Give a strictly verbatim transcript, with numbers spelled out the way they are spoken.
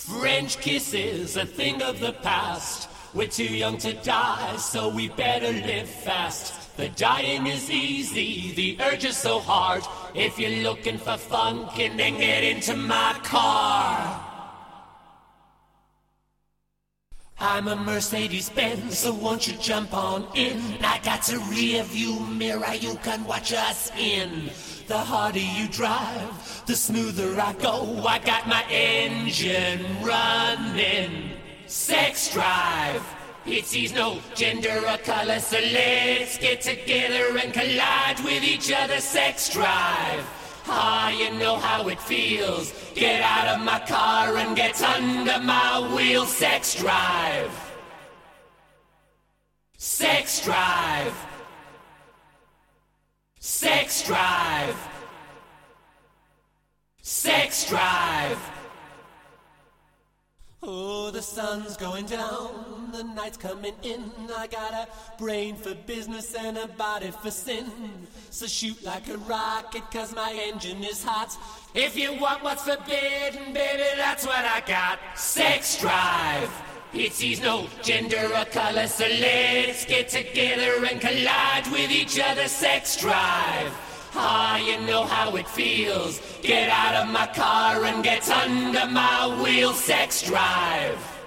French kisses, a thing of the past. We're too young to die, so we better live fast. The dying is easy, the urge is so hard. If you're looking for funk, and then get into my car. I'm a Mercedes-Benz, so won't you jump on in? I got a rear view mirror you can watch us in. The harder you drive, the smoother I go. I got my engine running. Sex drive. It sees no gender or color, so let's get together and collide with each other. Sex drive. Ah, you know how it feels. Get out of my car and get under my wheel. Sex drive. Sex drive. Sex drive. Sex drive. Oh, the sun's going down, the night's coming in. I got a brain for business and a body for sin. So shoot like a rocket, cause my engine is hot. If you want what's forbidden, baby, that's what I got. Sex drive. It sees no gender or color, so let's get together and collide with each other. Sex drive. Ah, you know how it feels. Get out of my car and get under my wheel. Sex drive.